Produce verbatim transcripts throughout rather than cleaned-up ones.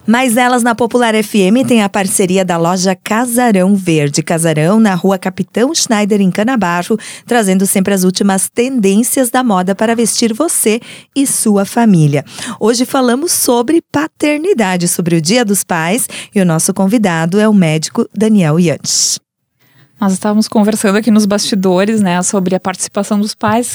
Mas elas na Popular F M têm a parceria da loja Casarão Verde. Casarão na rua Capitão Schneider, em Canabarro, trazendo sempre as últimas tendências da moda para vestir você e sua família. Hoje falamos sobre paternidade, sobre o Dia dos Pais, e o nosso convidado é o médico Daniel Yanch. Nós estávamos conversando aqui nos bastidores, né, sobre a participação dos pais.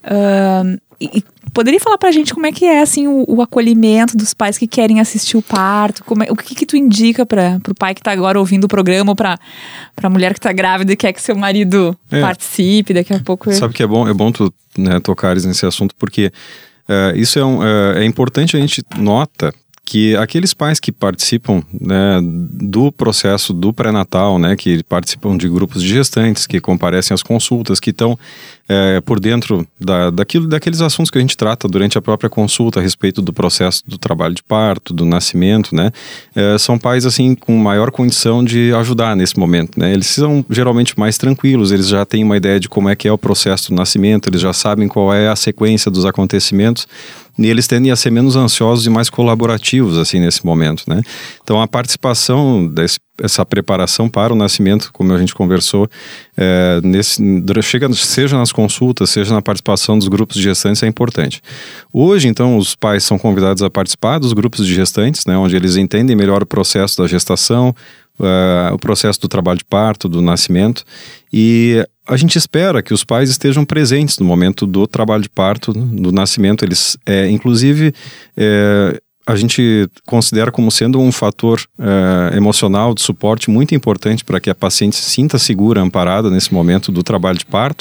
Uh, e, e poderia falar pra gente como é que é, assim, o, o acolhimento dos pais que querem assistir o parto? Como é, o que que tu indica para pro pai que está agora ouvindo o programa, ou pra, pra mulher que está grávida e quer que seu marido é. participe daqui a pouco? Sabe que é bom, é bom tu, né, tocares nesse assunto, porque uh, isso é, um, uh, é importante, a gente nota que aqueles pais que participam, né, do processo do pré-natal, né, que participam de grupos de gestantes, que comparecem às consultas, que estão é, por dentro da, daquilo, daqueles assuntos que a gente trata durante a própria consulta a respeito do processo do trabalho de parto, do nascimento, né, é, são pais assim com maior condição de ajudar nesse momento, né, eles são geralmente mais tranquilos, eles já têm uma ideia de como é que é o processo do nascimento, eles já sabem qual é a sequência dos acontecimentos, e eles tendem a ser menos ansiosos e mais colaborativos, assim, nesse momento, né? Então, a participação desse, essa preparação para o nascimento, como a gente conversou, é, nesse, chega, seja nas consultas, seja na participação dos grupos de gestantes, é importante. Hoje, então, os pais são convidados a participar dos grupos de gestantes, né, onde eles entendem melhor o processo da gestação, uh, o processo do trabalho de parto, do nascimento, e a gente espera que os pais estejam presentes no momento do trabalho de parto, do nascimento. Eles, é, inclusive, é, a gente considera como sendo um fator é, emocional de suporte muito importante para que a paciente se sinta segura, amparada nesse momento do trabalho de parto.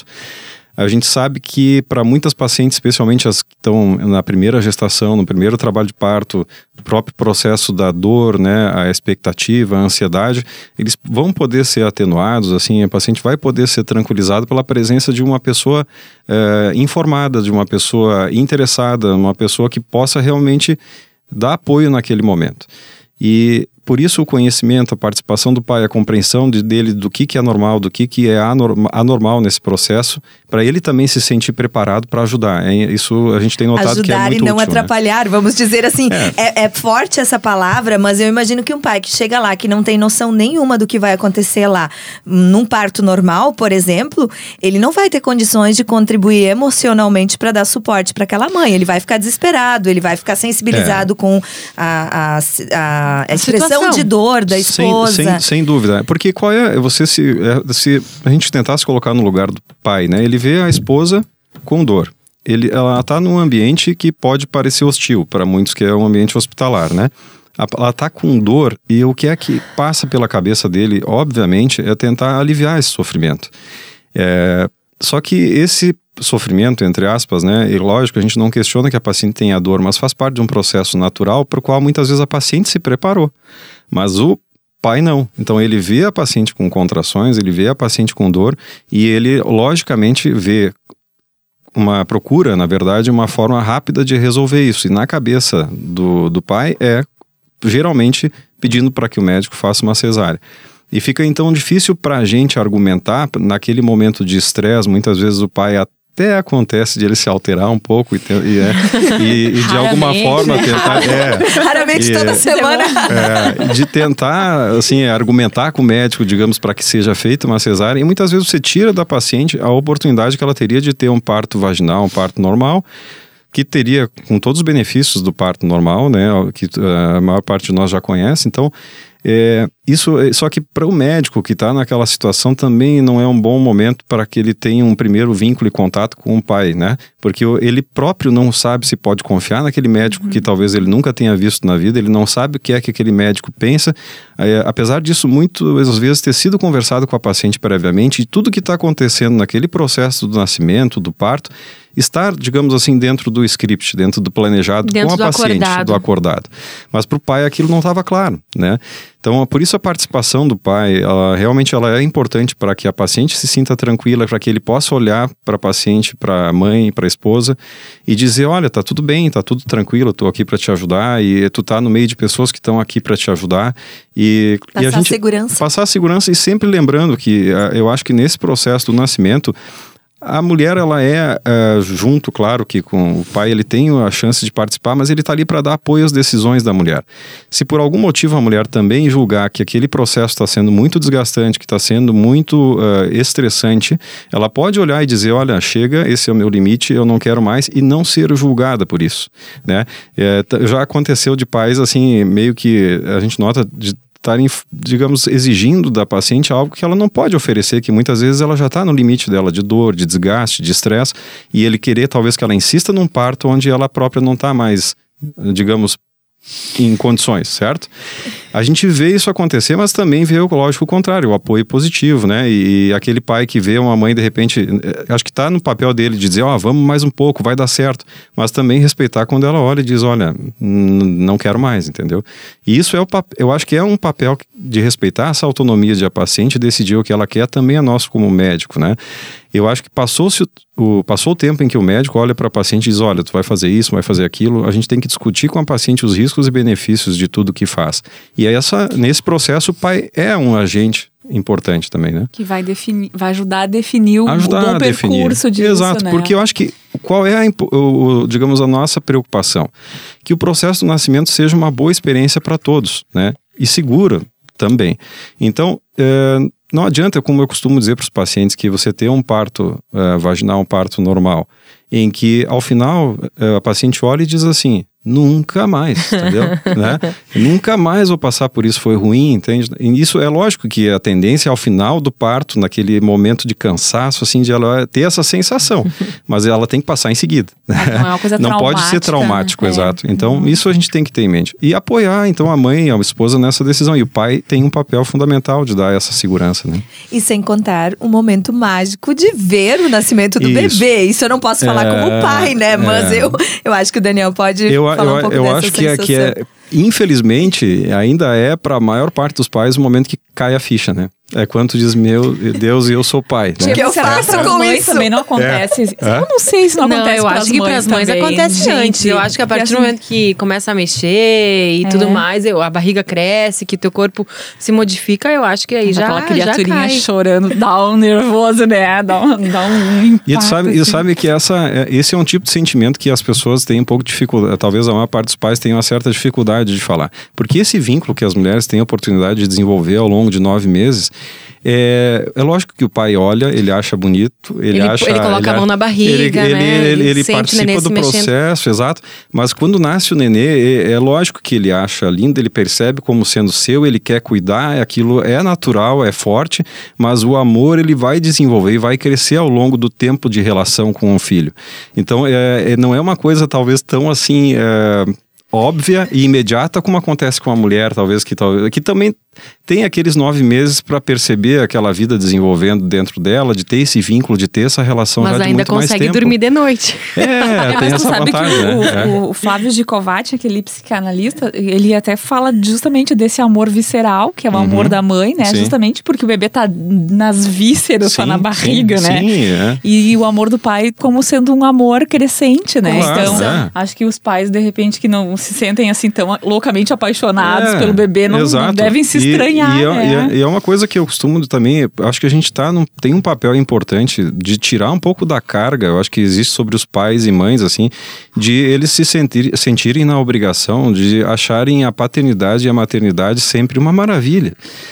A gente sabe que para muitas pacientes, especialmente as que estão na primeira gestação, no primeiro trabalho de parto, o próprio processo da dor, né, a expectativa, a ansiedade, eles vão poder ser atenuados, assim, a paciente vai poder ser tranquilizada pela presença de uma pessoa é, informada, de uma pessoa interessada, uma pessoa que possa realmente dar apoio naquele momento. E por isso o conhecimento, a participação do pai, a compreensão de, dele do que, que é normal, do que, que é anormal, anormal nesse processo, para ele também se sentir preparado para ajudar. É, isso a gente tem notado ajudar que é muito útil. Ajudar e não útil, atrapalhar, né? Vamos dizer assim. É. É, é forte essa palavra, mas eu imagino que um pai que chega lá, que não tem noção nenhuma do que vai acontecer lá, num parto normal, por exemplo, ele não vai ter condições de contribuir emocionalmente para dar suporte para aquela mãe. Ele vai ficar desesperado, ele vai ficar sensibilizado é. com a, a, a, a expressão de dor da esposa. Sem, sem, sem dúvida. Porque qual é, você se, se a gente tentar se colocar no lugar do pai, né? Ele vê a esposa com dor. Ele, ela está num ambiente que pode parecer hostil para muitos, que é um ambiente hospitalar, né? Ela está com dor e o que é que passa pela cabeça dele, obviamente, é tentar aliviar esse sofrimento. É, só que esse sofrimento, entre aspas, né, e lógico, a gente não questiona que a paciente tenha dor, mas faz parte de um processo natural para o qual muitas vezes a paciente se preparou, mas o pai não. Então ele vê a paciente com contrações, ele vê a paciente com dor e ele logicamente vê uma procura, na verdade, uma forma rápida de resolver isso, e na cabeça do, do pai é geralmente pedindo para que o médico faça uma cesárea. E fica então difícil para a gente argumentar naquele momento de estresse. Muitas vezes o pai até acontece de ele se alterar um pouco e, ter, e, é, e, e de alguma forma tentar... É, Raramente e, toda semana. É, de tentar assim, argumentar com o médico, digamos, para que seja feita uma cesárea. E muitas vezes você tira da paciente a oportunidade que ela teria de ter um parto vaginal, um parto normal, que teria com todos os benefícios do parto normal, né, que a maior parte de nós já conhece. Então, é, isso, só que para o médico que está naquela situação também não é um bom momento para que ele tenha um primeiro vínculo e contato com o pai, né? Porque ele próprio não sabe se pode confiar naquele médico uhum. que talvez ele nunca tenha visto na vida, ele não sabe o que é que aquele médico pensa. É, apesar disso, muitas vezes ter sido conversado com a paciente previamente e tudo que está acontecendo naquele processo do nascimento, do parto, estar, digamos assim, dentro do script, dentro do planejado dentro com a do paciente, acordado. do acordado. Mas para o pai aquilo não estava claro, né? Então, por isso a participação do pai, ela, realmente ela é importante para que a paciente se sinta tranquila, para que ele possa olhar para a paciente, para a mãe, para a esposa e dizer, olha, tá tudo bem, tá tudo tranquilo, eu tô aqui para te ajudar e tu tá no meio de pessoas que estão aqui para te ajudar. E, passar e a gente, segurança. Passar a segurança e sempre lembrando que eu acho que nesse processo do nascimento, A mulher, ela é, é, junto, claro, que com o pai ele tem a chance de participar, mas ele está ali para dar apoio às decisões da mulher. Se por algum motivo a mulher também julgar que aquele processo está sendo muito desgastante, que está sendo muito uh, estressante, ela pode olhar e dizer, olha, chega, esse é o meu limite, eu não quero mais, e não ser julgada por isso, né? É, já aconteceu de pais, assim, meio que a gente nota de estarem, digamos, exigindo da paciente algo que ela não pode oferecer, que muitas vezes ela já está no limite dela de dor, de desgaste, de estresse, e ele querer talvez que ela insista num parto onde ela própria não está mais, digamos, em condições, certo? A gente vê isso acontecer, mas também vê, lógico, o contrário, o apoio positivo, né? E, e aquele pai que vê uma mãe, de repente, acho que está no papel dele de dizer, ó, oh, vamos mais um pouco, vai dar certo, mas também respeitar quando ela olha e diz, olha, não quero mais, entendeu? E isso é o papel, eu acho que é um papel de respeitar essa autonomia de a paciente decidir o que ela quer, também é nosso como médico, né? Eu acho que passou-se o, o, passou o tempo em que o médico olha para a paciente e diz, olha, tu vai fazer isso, vai fazer aquilo, a gente tem que discutir com a paciente os riscos e benefícios de tudo que faz. E aí essa, nesse processo o pai é um agente importante também, né? Que vai definir, vai ajudar a definir o, ajudar o bom a percurso definir. disso, Exato, né? Porque eu acho que qual é, a, o, o, digamos, a nossa preocupação? Que o processo do nascimento seja uma boa experiência para todos, né? E segura também. Então, é, não adianta, como eu costumo dizer para os pacientes, que você ter um parto uh, vaginal, um parto normal, em que ao final uh, a paciente olha e diz assim, nunca mais, entendeu? né? Nunca mais vou passar por isso, foi ruim, entende? E isso é lógico que a tendência ao final do parto, naquele momento de cansaço, assim, de ela ter essa sensação, mas ela tem que passar em seguida. Não é uma coisa Não pode ser traumático, é. exato. Então, uhum. isso a gente tem que ter em mente. E apoiar, então, a mãe, a esposa nessa decisão. E o pai tem um papel fundamental de dar essa segurança, né? E sem contar o momento mágico de ver o nascimento do isso. bebê. Isso eu não posso falar é, como pai, né? Mas é. eu, eu acho que o Daniel pode eu, falar eu, um pouco eu dessa acho que sensação. é, que é, infelizmente, ainda é para a maior parte dos pais o momento que cai a ficha, né? É quando tu diz, meu Deus, eu sou pai. O né? que eu faço é, com isso? Também não acontece. É. Eu não sei se não, não acontece eu acho que para as mães também, acontece gente, antes. Eu acho que a partir assim, do momento que começa a mexer e é. tudo mais, eu, a barriga cresce, que teu corpo se modifica, eu acho que aí já aquela criaturinha já cai. chorando, dá um nervoso, né? Dá um, dá um impacto. E tu sabe, assim. e sabe que essa, esse é um tipo de sentimento que as pessoas têm um pouco de dificuldade, talvez a maior parte dos pais tenha uma certa dificuldade de falar. Porque esse vínculo que as mulheres têm a oportunidade de desenvolver ao longo de nove meses, É, é lógico que o pai olha, ele acha bonito, ele, ele acha... Ele coloca ele, a mão na barriga, ele, né? Ele, ele, ele, ele participa do processo, mexendo. exato. Mas quando nasce o nenê, é, é lógico que ele acha lindo, ele percebe como sendo seu, ele quer cuidar, aquilo é natural, é forte, mas o amor ele vai desenvolver e vai crescer ao longo do tempo de relação com o filho. Então, é, é, não é uma coisa talvez tão assim... É, óbvia e imediata como acontece com a mulher, talvez que, talvez, que também tem aqueles nove meses para perceber aquela vida desenvolvendo dentro dela, de ter esse vínculo, de ter essa relação mas já de muito mais tempo. Mas ainda consegue dormir de noite. É, é tem essa vantagem. O, né? o, o Flávio Gicovati, aquele psicanalista, ele até fala justamente desse amor visceral, que é o uhum. amor da mãe, né? Sim. Justamente porque o bebê tá nas vísceras, sim, tá na barriga, sim, né? Sim, é. E o amor do pai como sendo um amor crescente, né? Claro, então, é. acho que os pais, de repente, que não se sentem assim tão loucamente apaixonados é, pelo bebê, não, não devem se estranhar, e, e, né? E é, e é uma coisa que eu costumo também, acho que a gente tá num, tem um papel importante de tirar um pouco da carga, eu acho que existe sobre os pais e mães, assim, de eles se sentir, sentirem na obrigação de acharem a paternidade e a maternidade sempre uma maravilha.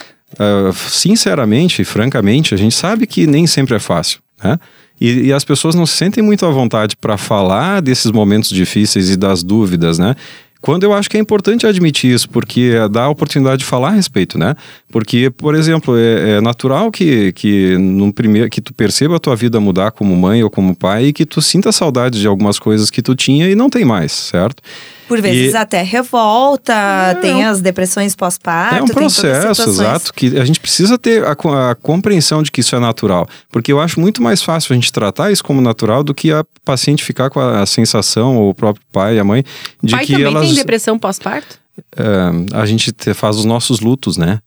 Uh, sinceramente, francamente, a gente sabe que nem sempre é fácil, né? E, e as pessoas não se sentem muito à vontade para falar desses momentos difíceis e das dúvidas, né? Quando eu acho que é importante admitir isso, porque dá a oportunidade de falar a respeito, né? Porque, por exemplo, é, é natural que, que, num primeiro, que tu perceba a tua vida mudar como mãe ou como pai e que tu sinta saudade de algumas coisas que tu tinha e não tem mais, certo? Por vezes e... até revolta, é, tem as depressões pós-parto. É um processo, exato, que a gente precisa ter a, a compreensão de que isso é natural. Porque eu acho muito mais fácil a gente tratar isso como natural do que a paciente ficar com a, a sensação, ou o próprio pai e a mãe, de pai que também elas... tem depressão pós-parto? É, a gente te, faz os nossos lutos, né?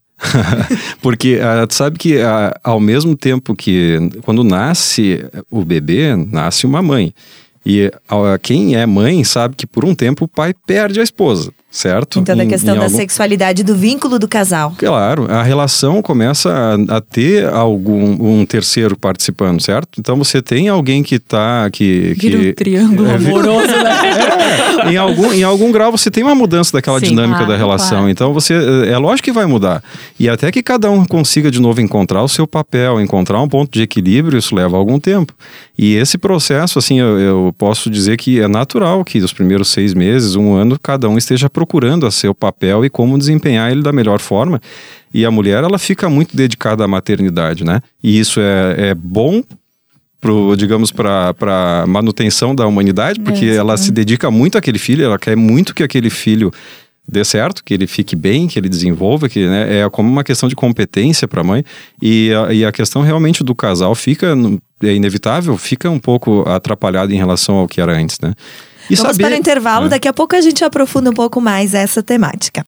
Porque uh, tu sabe que uh, ao mesmo tempo que quando nasce o bebê, nasce uma mãe. E uh, quem é mãe sabe que por um tempo o pai perde a esposa. certo? Então, a questão em da algum... sexualidade, do vínculo do casal. Claro, a relação começa a, a ter algum um terceiro participando, certo? Então, você tem alguém que tá... Que, que, vira um triângulo é, amoroso, né? É, em, algum, em algum grau, você tem uma mudança daquela Sim, dinâmica claro, da relação. Claro. Então, você é lógico que vai mudar. E até que cada um consiga, de novo, encontrar o seu papel, encontrar um ponto de equilíbrio, isso leva algum tempo. E esse processo, assim, eu, eu posso dizer que é natural que os primeiros seis meses, um ano, cada um esteja procurando a seu papel e como desempenhar ele da melhor forma. E a mulher, ela fica muito dedicada à maternidade, né? E isso é, é bom, pro, digamos, para a manutenção da humanidade, porque é, ela se dedica muito àquele filho, ela quer muito que aquele filho dê certo, que ele fique bem, que ele desenvolva, que, né, é como uma questão de competência para a mãe. E a, e a questão realmente do casal fica, é inevitável, fica um pouco atrapalhado em relação ao que era antes, né? E Vamos saber, para o intervalo, né? Daqui a pouco a gente aprofunda um pouco mais essa temática.